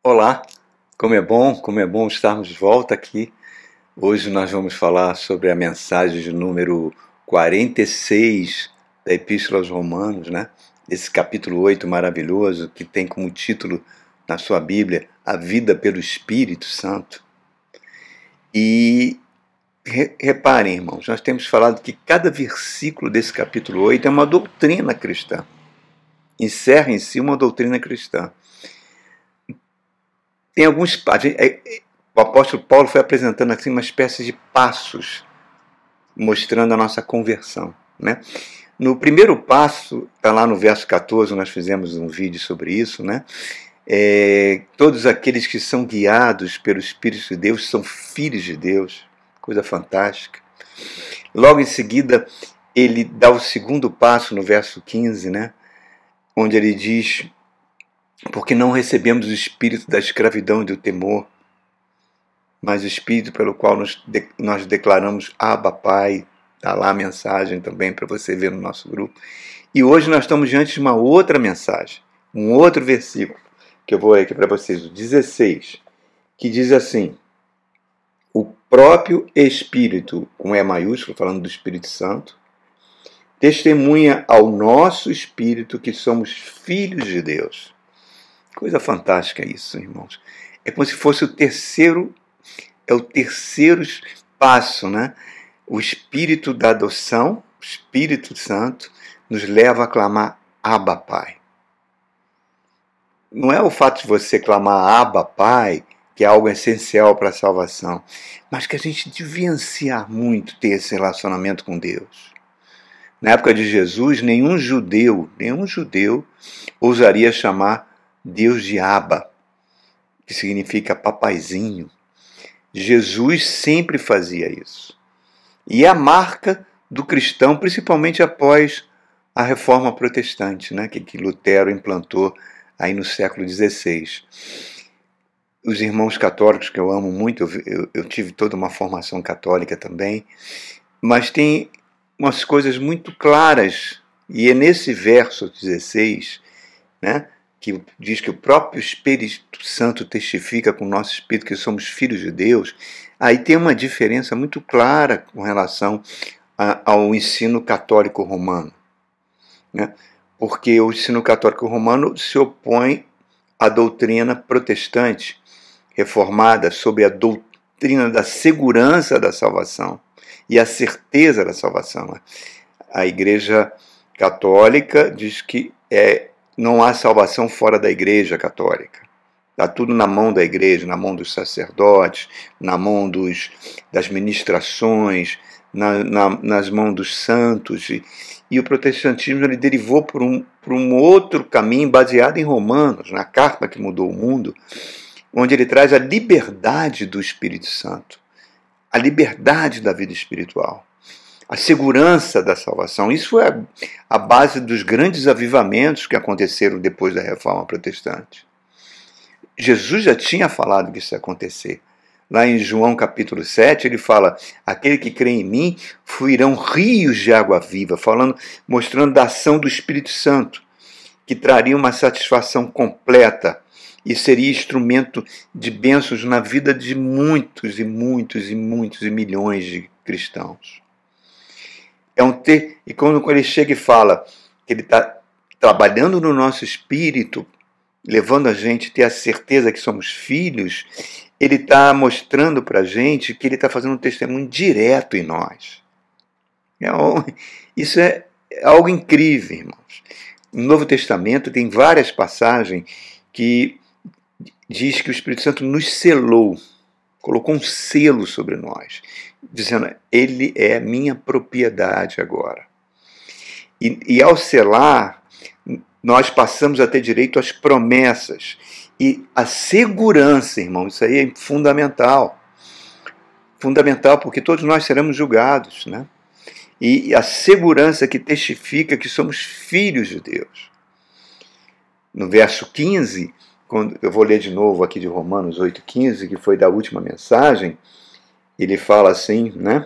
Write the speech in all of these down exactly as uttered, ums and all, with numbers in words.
Olá, como é bom, como é bom estarmos de volta aqui. Hoje nós vamos falar sobre a mensagem de número quarenta e seis da Epístola aos Romanos, né? Esse capítulo oito maravilhoso que tem como título na sua Bíblia A Vida pelo Espírito Santo. E re, reparem, irmãos, nós temos falado que cada versículo desse capítulo oito é uma doutrina cristã. Encerra em si uma doutrina cristã. Tem alguns, o apóstolo Paulo foi apresentando assim uma espécie de passos, mostrando a nossa conversão, né? No primeiro passo, está lá no verso catorze, nós fizemos um vídeo sobre isso, né? É, todos aqueles que são guiados pelo Espírito de Deus são filhos de Deus, coisa fantástica. Logo em seguida, ele dá o segundo passo no verso quinze, né? Onde ele diz: porque não recebemos o espírito da escravidão e do temor, mas o espírito pelo qual nós, de, nós declaramos Abba, Pai. Está lá a mensagem também para você ver no nosso grupo. E hoje nós estamos diante de uma outra mensagem, um outro versículo, que eu vou ler aqui para vocês, o dezesseis, que diz assim: o próprio Espírito, com E maiúsculo, falando do Espírito Santo, testemunha ao nosso espírito que somos filhos de Deus. Coisa fantástica isso, irmãos. É como se fosse o terceiro, é o terceiro passo, né? O Espírito da adoção, o Espírito Santo, nos leva a clamar Abba, Pai. Não é o fato de você clamar Abba, Pai, que é algo essencial para a salvação, mas que a gente devia ansiar muito ter esse relacionamento com Deus. Na época de Jesus, nenhum judeu, nenhum judeu ousaria chamar Deus de Abba, que significa papaizinho. Jesus sempre fazia isso. E é a marca do cristão, principalmente após a Reforma Protestante, né, que, que Lutero implantou aí no século dezesseis. Os irmãos católicos, que eu amo muito, eu, eu, eu tive toda uma formação católica também, mas tem umas coisas muito claras, e é nesse verso dezesseis, né, que diz que o próprio Espírito Santo testifica com o nosso espírito que somos filhos de Deus. Aí tem uma diferença muito clara com relação a, ao ensino católico romano, né? Porque o ensino católico romano se opõe à doutrina protestante reformada sobre a doutrina da segurança da salvação e a certeza da salvação. A Igreja Católica diz que é não há salvação fora da Igreja Católica. Está tudo na mão da Igreja, na mão dos sacerdotes, na mão dos, das ministrações, na, na, nas mãos dos santos. E, e o protestantismo ele derivou por um, por um outro caminho baseado em Romanos, na carta que mudou o mundo, onde ele traz a liberdade do Espírito Santo, a liberdade da vida espiritual, a segurança da salvação. Isso é a base dos grandes avivamentos que aconteceram depois da Reforma Protestante. Jesus já tinha falado que isso ia acontecer. Lá em João capítulo sete, ele fala: aquele que crê em mim, fluirão rios de água viva, falando, mostrando da ação do Espírito Santo, que traria uma satisfação completa e seria instrumento de bênçãos na vida de muitos e muitos e muitos e milhões de cristãos. É um ter, e quando ele chega e fala que ele está trabalhando no nosso espírito, levando a gente a ter a certeza que somos filhos, ele está mostrando para a gente que ele está fazendo um testemunho direto em nós. É, isso é algo incrível, irmãos. No Novo Testamento tem várias passagens que diz que o Espírito Santo nos selou, colocou um selo sobre nós, dizendo: ele é minha propriedade agora. E, e ao selar, nós passamos a ter direito às promessas e a segurança, irmão. Isso aí é fundamental. Fundamental, porque todos nós seremos julgados, né? E a segurança que testifica que somos filhos de Deus. No verso quinze, quando eu vou ler de novo aqui de Romanos oito, quinze, que foi da última mensagem, ele fala assim, né?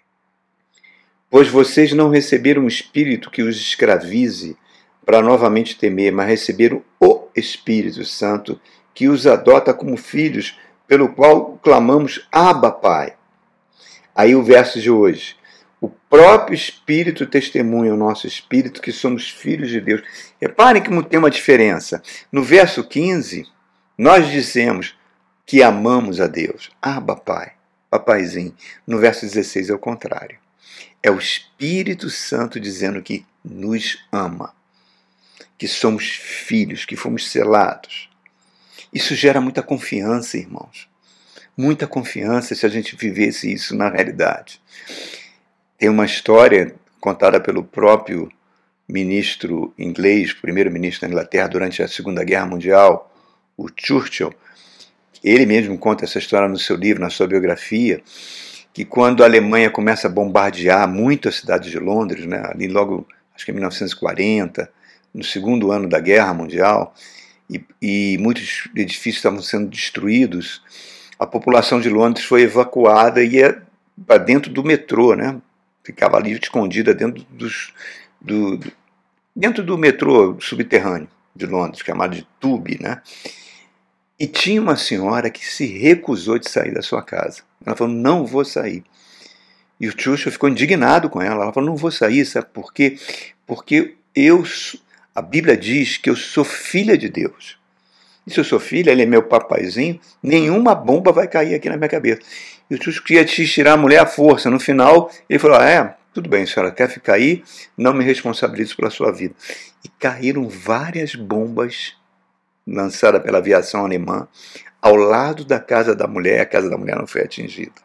Pois vocês não receberam um espírito que os escravize para novamente temer, mas receberam o Espírito Santo que os adota como filhos, pelo qual clamamos Abba, Pai. Aí o verso de hoje. O próprio Espírito testemunha ao nosso Espírito que somos filhos de Deus. Reparem que tem uma diferença. No verso quinze, nós dizemos que amamos a Deus. Abba, Pai. Papaizinho. No verso dezesseis é o contrário. É o Espírito Santo dizendo que nos ama. Que somos filhos, que fomos selados. Isso gera muita confiança, irmãos. Muita confiança se a gente vivesse isso na realidade. Tem uma história contada pelo próprio ministro inglês, primeiro-ministro da Inglaterra durante a Segunda Guerra Mundial, o Churchill. Ele mesmo conta essa história no seu livro, na sua biografia, que quando a Alemanha começa a bombardear muito a cidade de Londres, né, ali logo, acho que em mil novecentos e quarenta, no segundo ano da Guerra Mundial, e, e muitos edifícios estavam sendo destruídos, a população de Londres foi evacuada e ia para dentro do metrô, né? Ficava ali escondida dentro, dos, do, dentro do metrô subterrâneo de Londres, chamado de Tube, né? E tinha uma senhora que se recusou de sair da sua casa. Ela falou, não vou sair. E o Churchill ficou indignado com ela. Ela falou, não vou sair, sabe por quê? Porque eu, a Bíblia diz que eu sou filha de Deus. E se eu sou filha, ele é meu papaizinho, nenhuma bomba vai cair aqui na minha cabeça. E o Churchill queria tirar a mulher à força. No final, ele falou, ah, é, tudo bem, senhora, quer ficar aí? Não me responsabilizo pela sua vida. E caíram várias bombas lançadas pela aviação alemã ao lado da casa da mulher. A casa da mulher não foi atingida.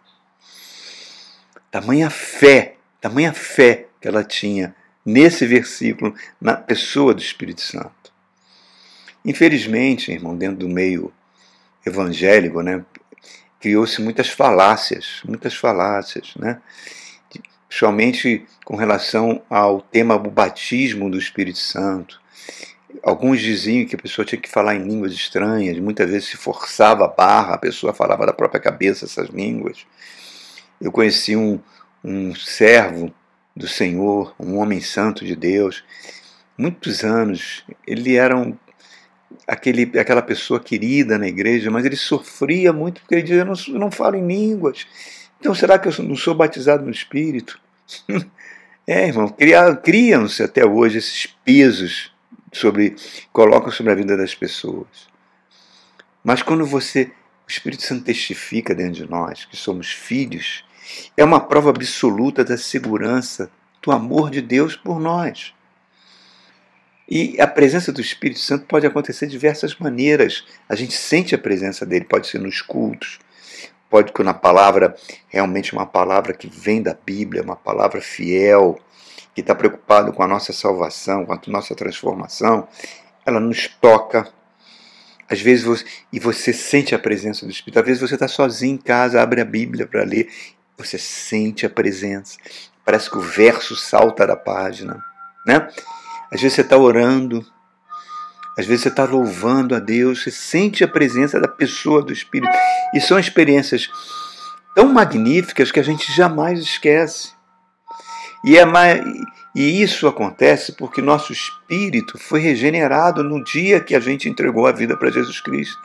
Tamanha fé, tamanha fé que ela tinha nesse versículo, na pessoa do Espírito Santo. Infelizmente, irmão, dentro do meio evangélico, né, criou-se muitas falácias, muitas falácias, né, principalmente com relação ao tema do batismo do Espírito Santo. Alguns diziam que a pessoa tinha que falar em línguas estranhas, muitas vezes se forçava a barra, a pessoa falava da própria cabeça essas línguas. Eu conheci um, um servo do Senhor, um homem santo de Deus, muitos anos, ele era um Aquele, aquela pessoa querida na igreja, mas ele sofria muito porque ele dizia, eu não, eu não falo em línguas, então será que eu não sou batizado no Espírito? É, irmão, criam-se até hoje esses pesos, sobre, colocam sobre a vida das pessoas. Mas quando você, o Espírito Santo testifica dentro de nós, que somos filhos, é uma prova absoluta da segurança, do amor de Deus por nós. E a presença do Espírito Santo pode acontecer de diversas maneiras. A gente sente a presença dele, pode ser nos cultos, pode que na palavra, realmente uma palavra que vem da Bíblia, uma palavra fiel, que está preocupado com a nossa salvação, com a nossa transformação, ela nos toca. Às vezes você, e você sente a presença do Espírito. Às vezes você está sozinho em casa, abre a Bíblia para ler, você sente a presença. Parece que o verso salta da página, né? Às vezes você está orando, às vezes você está louvando a Deus, você sente a presença da pessoa do Espírito. E são experiências tão magníficas que a gente jamais esquece. E, é mais, e isso acontece porque nosso espírito foi regenerado no dia que a gente entregou a vida para Jesus Cristo.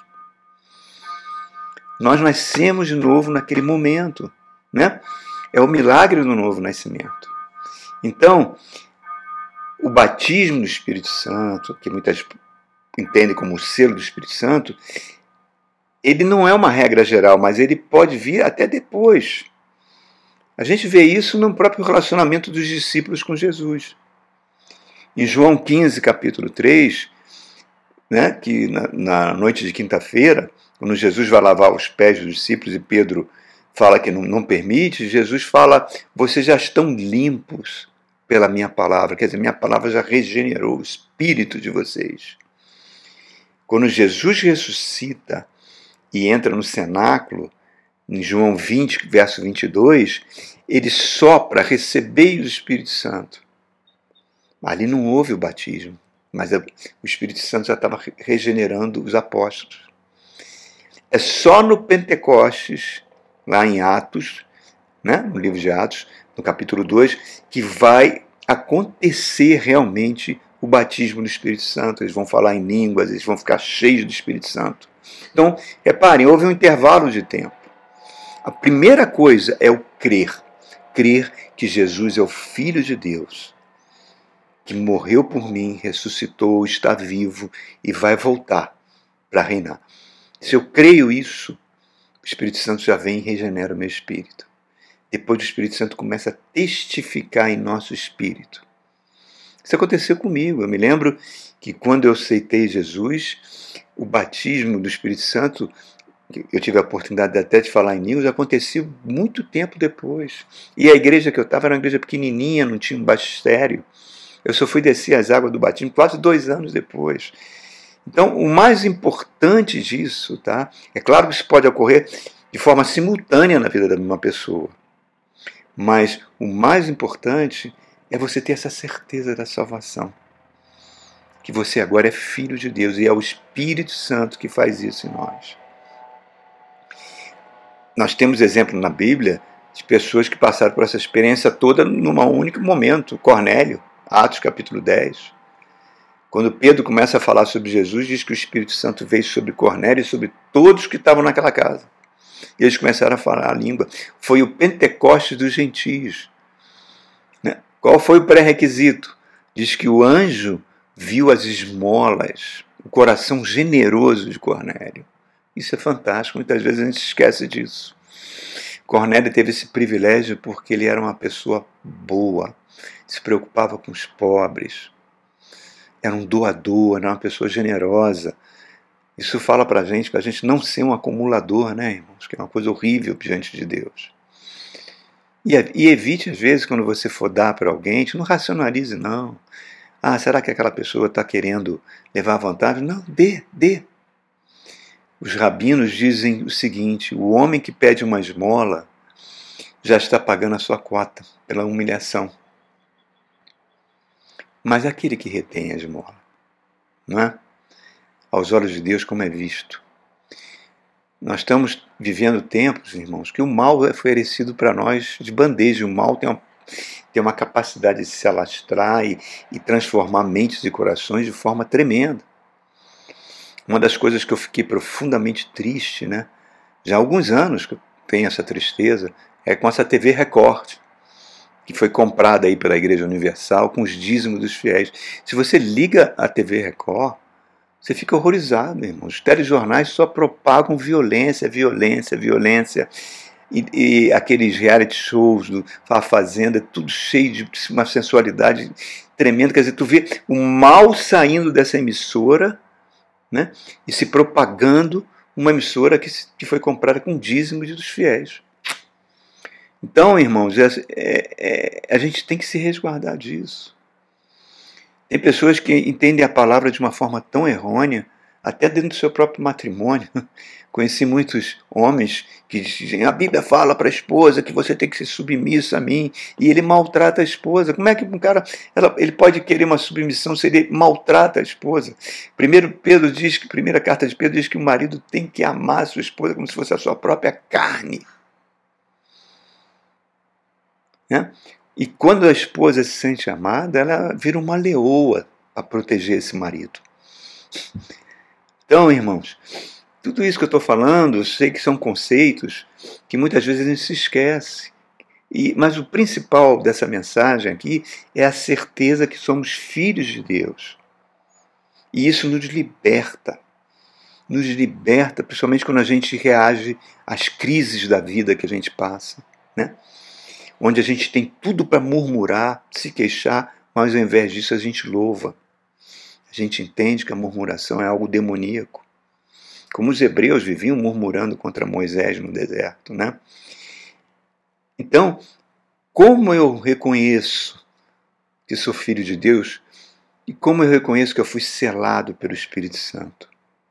Nós nascemos de novo naquele momento, né? É o milagre do novo nascimento. Então, o batismo do Espírito Santo, que muitas entendem como o selo do Espírito Santo, ele não é uma regra geral, mas ele pode vir até depois. A gente vê isso no próprio relacionamento dos discípulos com Jesus. Em João quinze, capítulo três, né, que na, na noite de quinta-feira, quando Jesus vai lavar os pés dos discípulos e Pedro fala que não, não permite, Jesus fala, vocês já estão limpos pela minha palavra, quer dizer, minha palavra já regenerou o espírito de vocês. Quando Jesus ressuscita e entra no cenáculo, em João vinte, verso vinte e dois, ele sopra, recebei o Espírito Santo. Ali não houve o batismo, mas o Espírito Santo já estava regenerando os apóstolos. É só no Pentecostes, lá em Atos, né, no livro de Atos, no capítulo dois, que vai acontecer realmente o batismo do Espírito Santo. Eles vão falar em línguas, eles vão ficar cheios do Espírito Santo. Então, reparem, houve um intervalo de tempo. A primeira coisa é o crer. Crer que Jesus é o Filho de Deus, que morreu por mim, ressuscitou, está vivo e vai voltar para reinar. Se eu creio isso, o Espírito Santo já vem e regenera o meu espírito. Depois o Espírito Santo começa a testificar em nosso espírito. Isso aconteceu comigo. Eu me lembro que quando eu aceitei Jesus, o batismo do Espírito Santo, eu tive a oportunidade até de falar em News, aconteceu muito tempo depois. E a igreja que eu estava era uma igreja pequenininha, não tinha um batistério. Eu só fui descer as águas do batismo quase dois anos depois. Então, o mais importante disso, tá? É claro que isso pode ocorrer de forma simultânea na vida de uma pessoa. Mas o mais importante é você ter essa certeza da salvação. Que você agora é filho de Deus e é o Espírito Santo que faz isso em nós. Nós temos exemplo na Bíblia de pessoas que passaram por essa experiência toda num único momento. Cornélio, Atos capítulo dez. Quando Pedro começa a falar sobre Jesus, diz que o Espírito Santo veio sobre Cornélio e sobre todos que estavam naquela casa. E eles começaram a falar a língua. Foi o Pentecostes dos gentios. Né? Qual foi o pré-requisito? Diz que o anjo viu as esmolas, o coração generoso de Cornélio. Isso é fantástico, muitas vezes a gente esquece disso. Cornélio teve esse privilégio porque ele era uma pessoa boa, se preocupava com os pobres, era um doador, era uma pessoa generosa. Isso fala para a gente, para a gente não ser um acumulador, né, irmãos? Que é uma coisa horrível diante de Deus. E, e evite, às vezes, quando você for dar para alguém, não racionalize, não. Ah, será que aquela pessoa está querendo levar vantagem? Não, dê, dê. Os rabinos dizem o seguinte: o homem que pede uma esmola já está pagando a sua cota pela humilhação. Mas aquele que retém a esmola, não é? Aos olhos de Deus, como é visto. Nós estamos vivendo tempos, irmãos, que o mal foi oferecido para nós de bandeja. O mal tem uma, tem uma capacidade de se alastrar e, e transformar mentes e corações de forma tremenda. Uma das coisas que eu fiquei profundamente triste, né? Já há alguns anos que eu tenho essa tristeza, é com essa T V Record, que foi comprada aí pela Igreja Universal com os dízimos dos fiéis. Se você liga a T V Record, você fica horrorizado, irmão. Os telejornais só propagam violência, violência, violência. E, e aqueles reality shows do A Fazenda, tudo cheio de uma sensualidade tremenda. Quer dizer, tu vê o mal saindo dessa emissora, né, e se propagando uma emissora que, que foi comprada com dízimos dos fiéis. Então, irmãos, é, é, a gente tem que se resguardar disso. Tem pessoas que entendem a palavra de uma forma tão errônea, até dentro do seu próprio matrimônio. Conheci muitos homens que dizem: a Bíblia fala para a esposa que você tem que ser submissa a mim, e ele maltrata a esposa. Como é que um cara ela, ele pode querer uma submissão se ele maltrata a esposa? Primeiro Pedro diz que, primeira carta de Pedro diz que o marido tem que amar a sua esposa como se fosse a sua própria carne. Né? E quando a esposa se sente amada, ela vira uma leoa para proteger esse marido. Então, irmãos, tudo isso que eu estou falando, eu sei que são conceitos que muitas vezes a gente se esquece. E, mas o principal dessa mensagem aqui é a certeza que somos filhos de Deus. E isso nos liberta. Nos liberta, principalmente quando a gente reage às crises da vida que a gente passa, né? Onde a gente tem tudo para murmurar, se queixar, mas ao invés disso a gente louva. A gente entende que a murmuração é algo demoníaco. Como os hebreus viviam murmurando contra Moisés no deserto, né? Então, como eu reconheço que sou filho de Deus e como eu reconheço que eu fui selado pelo Espírito Santo?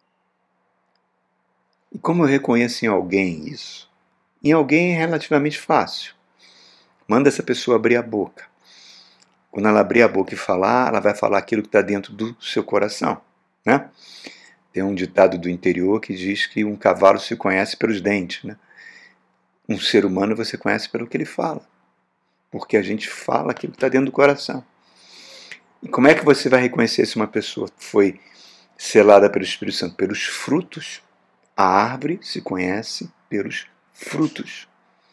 E como eu reconheço em alguém isso? Em alguém é relativamente fácil. Manda essa pessoa abrir a boca. Quando ela abrir a boca e falar, ela vai falar aquilo que está dentro do seu coração, né? Tem um ditado do interior que diz que um cavalo se conhece pelos dentes, né? Um ser humano você conhece pelo que ele fala, porque a gente fala aquilo que está dentro do coração. E como é que você vai reconhecer se uma pessoa foi selada pelo Espírito Santo? Pelos frutos A árvore se conhece pelos frutos.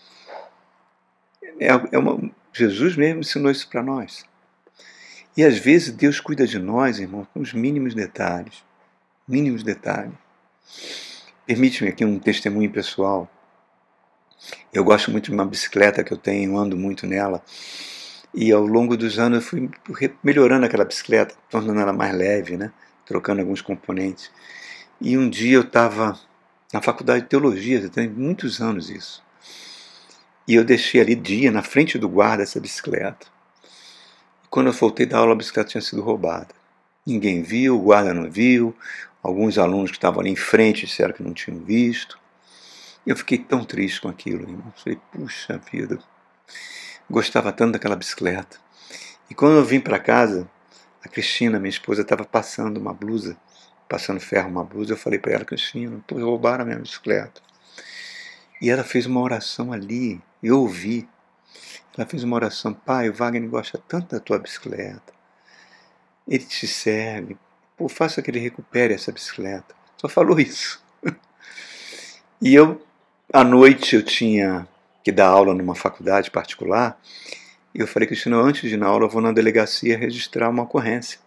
É, é uma, Jesus mesmo ensinou isso para nós. E às vezes Deus cuida de nós, irmão, com os mínimos detalhes. Mínimos detalhes. Permite-me aqui um testemunho pessoal. Eu gosto muito de uma bicicleta que eu tenho, ando muito nela. E ao longo dos anos eu fui melhorando aquela bicicleta, tornando ela mais leve, né? Trocando alguns componentes. E um dia eu estava na faculdade de teologia, já tem muitos anos isso. E eu deixei ali dia, na frente do guarda, essa bicicleta. E quando eu voltei da aula, a bicicleta tinha sido roubada. Ninguém viu, o guarda não viu, alguns alunos que estavam ali em frente disseram que não tinham visto. E eu fiquei tão triste com aquilo, irmão. Falei, puxa vida, gostava tanto daquela bicicleta. E quando eu vim para casa, a Cristina, minha esposa, estava passando uma blusa, passando ferro uma blusa. Eu falei para ela, Cristina, pô, roubaram a minha bicicleta. E ela fez uma oração ali, eu ouvi. Ela fez uma oração, pai, o Wagner gosta tanto da tua bicicleta. Ele te serve, pô, faça que ele recupere essa bicicleta. Só falou isso. E eu, à noite, eu tinha que dar aula numa faculdade particular. E eu falei, Cristina, antes de ir na aula, eu vou na delegacia registrar uma ocorrência.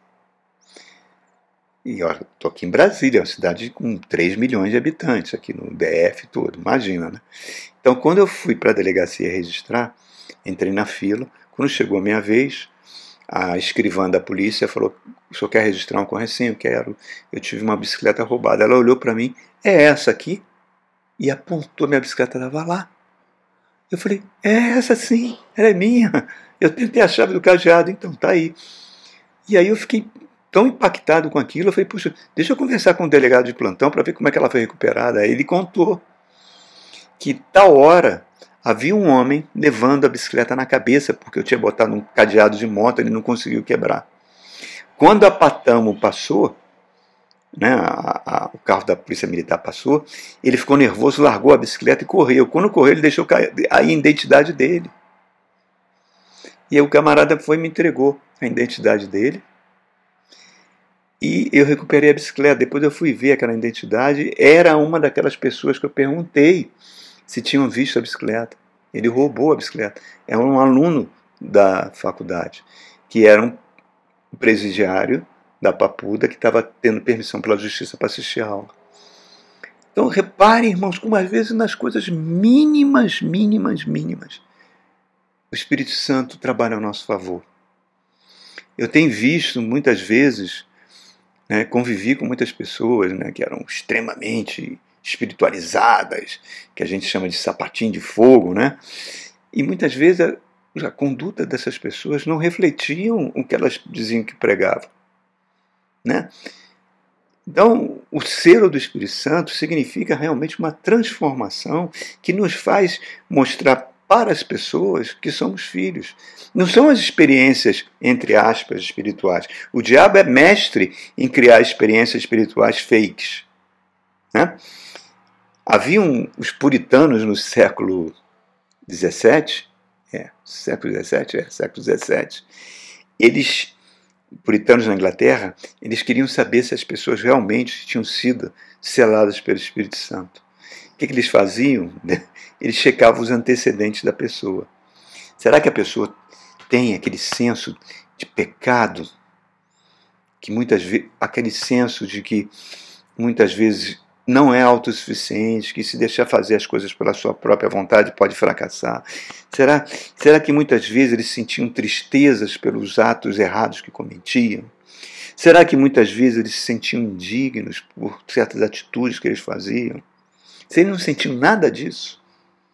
E olha, estou aqui em Brasília, uma cidade com três milhões de habitantes, aqui no D F todo, imagina, né? Então, quando eu fui para a delegacia registrar, entrei na fila. Quando chegou a minha vez, a escrivã da polícia falou, o senhor quer registrar uma ocorrência? Sim, eu quero. Eu tive uma bicicleta roubada. Ela olhou para mim, é essa aqui? E apontou, minha bicicleta estava lá. Eu falei, é essa sim, ela é minha. Eu tentei a chave do cadeado, então tá aí. E aí eu fiquei tão impactado com aquilo, eu falei, puxa, deixa eu conversar com o delegado de plantão para ver como é que ela foi recuperada. Aí ele contou que tal hora havia um homem levando a bicicleta na cabeça, porque eu tinha botado um cadeado de moto, ele não conseguiu quebrar. Quando a Patamo passou, né, a, a, o carro da polícia militar passou, ele ficou nervoso, largou a bicicleta e correu. Quando correu, ele deixou cair a identidade dele. E aí o camarada foi e me entregou a identidade dele. E eu recuperei a bicicleta. Depois eu fui ver aquela identidade. Era uma daquelas pessoas que eu perguntei se tinham visto a bicicleta. Ele roubou a bicicleta. É um aluno da faculdade, que era um presidiário da Papuda, que estava tendo permissão pela justiça para assistir a aula. Então reparem, irmãos, como às vezes nas coisas mínimas, mínimas, mínimas, o Espírito Santo trabalha a nosso favor. Eu tenho visto muitas vezes, né, convivi com muitas pessoas, né, que eram extremamente espiritualizadas, que a gente chama de sapatinho de fogo, né? E muitas vezes a, a conduta dessas pessoas não refletiam o que elas diziam que pregavam, né? Então, o selo do Espírito Santo significa realmente uma transformação que nos faz mostrar para as pessoas que somos filhos. Não são as experiências, entre aspas, espirituais. O diabo é mestre em criar experiências espirituais fakes, né? Haviam os puritanos no século dezessete, é, século dezessete, é, século dezessete, eles, puritanos na Inglaterra, eles queriam saber se as pessoas realmente tinham sido seladas pelo Espírito Santo. O que, que eles faziam? Eles checavam os antecedentes da pessoa. Será que a pessoa tem aquele senso de pecado, que muitas vezes, aquele senso de que muitas vezes não é autossuficiente, que se deixar fazer as coisas pela sua própria vontade pode fracassar? Será, será que muitas vezes eles sentiam tristezas pelos atos errados que cometiam? Será que muitas vezes eles se sentiam indignos por certas atitudes que eles faziam? Se eles não sentiam nada disso,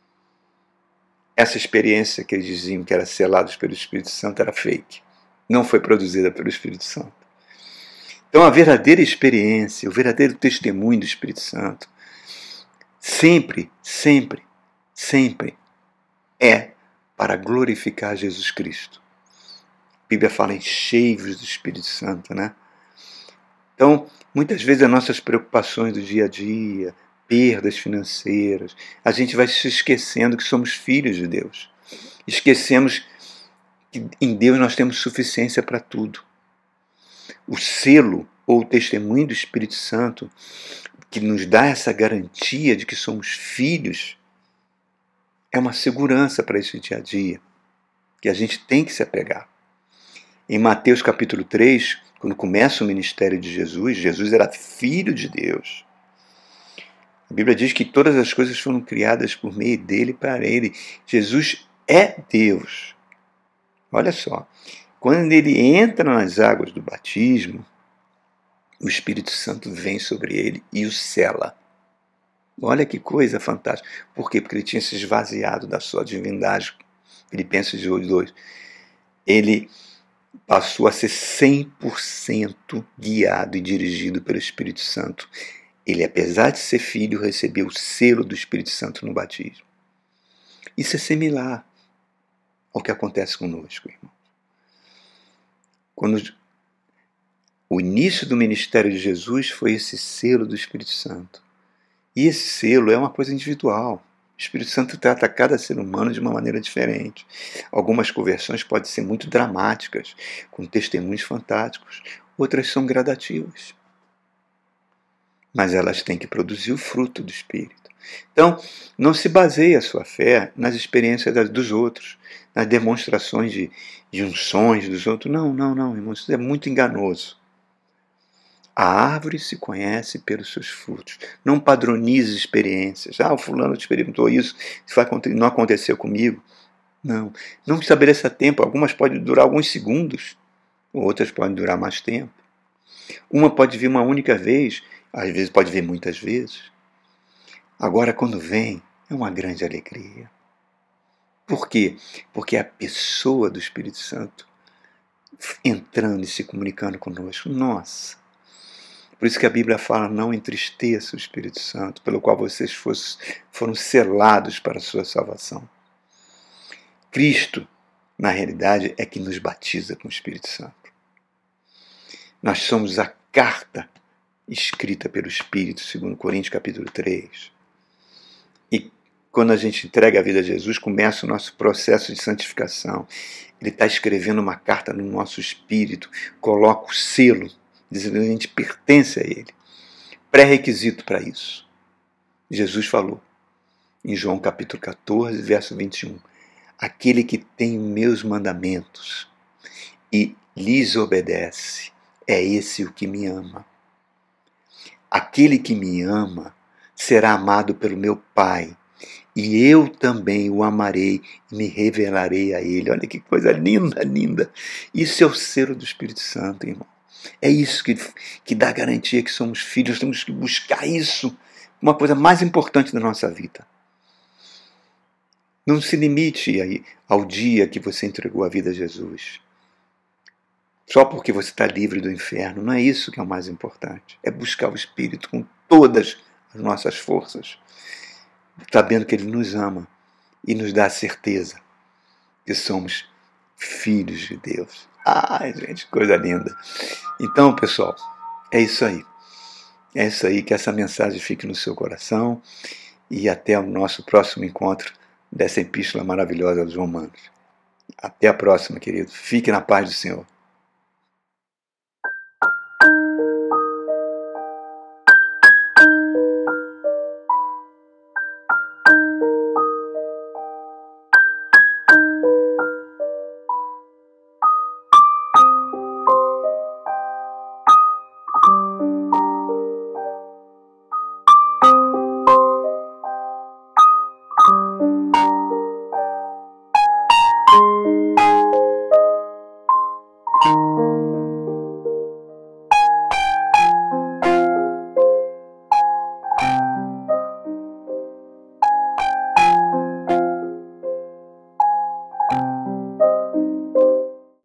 essa experiência que eles diziam que era selada pelo Espírito Santo era fake, não foi produzida pelo Espírito Santo. Então a verdadeira experiência, o verdadeiro testemunho do Espírito Santo, sempre, sempre, sempre é para glorificar Jesus Cristo. A Bíblia fala em cheios do Espírito Santo, né? Então, muitas vezes as nossas preocupações do dia a dia, perdas financeiras, a gente vai se esquecendo que somos filhos de Deus. Esquecemos que em Deus nós temos suficiência para tudo. O selo ou o testemunho do Espírito Santo que nos dá essa garantia de que somos filhos, é uma segurança para esse dia a dia, que a gente tem que se apegar. Em Mateus capítulo três, quando começa o ministério de Jesus, Jesus era filho de Deus. A Bíblia diz que todas as coisas foram criadas por meio dele e para ele. Jesus é Deus. Olha só, quando ele entra nas águas do batismo, o Espírito Santo vem sobre ele e o sela. Olha que coisa fantástica. Por quê? Porque ele tinha se esvaziado da sua divindade. Filipenses dois. Ele passou a ser cem por cento guiado e dirigido pelo Espírito Santo. Ele, apesar de ser filho, recebeu o selo do Espírito Santo no batismo. Isso é similar ao que acontece conosco, irmão. Quando o início do ministério de Jesus foi esse selo do Espírito Santo. E esse selo é uma coisa individual. O Espírito Santo trata cada ser humano de uma maneira diferente. Algumas conversões podem ser muito dramáticas, com testemunhos fantásticos. Outras são gradativas. Mas elas têm que produzir o fruto do Espírito. Então, não se baseie a sua fé nas experiências dos outros, nas demonstrações de, de unções dos outros. Não, não, não, irmãos, isso é muito enganoso. A árvore se conhece pelos seus frutos. Não padronize experiências. Ah, o fulano experimentou isso, isso vai, não aconteceu comigo. Não. Não estabeleça tempo. Algumas podem durar alguns segundos, outras podem durar mais tempo. Uma pode vir uma única vez, às vezes pode vir muitas vezes. Agora, quando vem, é uma grande alegria. Por quê? Porque é a pessoa do Espírito Santo entrando e se comunicando conosco. Nossa! Por isso que a Bíblia fala, não entristeça o Espírito Santo, pelo qual vocês foram selados para a sua salvação. Cristo, na realidade, é que nos batiza com o Espírito Santo. Nós somos a carta escrita pelo Espírito, segundo Coríntios capítulo três. E quando a gente entrega a vida a Jesus, começa o nosso processo de santificação. Ele está escrevendo uma carta no nosso espírito, coloca o selo, dizendo que a gente pertence a Ele. Pré-requisito para isso. Jesus falou em João capítulo catorze, verso vinte e um. Aquele que tem meus mandamentos e lhes obedece, é esse o que me ama. Aquele que me ama será amado pelo meu Pai, e eu também o amarei e me revelarei a ele. Olha que coisa linda, linda. Isso é o selo do Espírito Santo, irmão. É isso que, que dá garantia que somos filhos. Temos que buscar isso, uma coisa mais importante da nossa vida. Não se limite aí ao dia que você entregou a vida a Jesus. Só porque você está livre do inferno. Não é isso que é o mais importante. É buscar o Espírito com todas as nossas forças, sabendo que Ele nos ama e nos dá a certeza que somos filhos de Deus. Ai, gente, coisa linda. Então, pessoal, é isso aí. É isso aí, que essa mensagem fique no seu coração e até o nosso próximo encontro dessa epístola maravilhosa aos Romanos. Até a próxima, querido. Fique na paz do Senhor.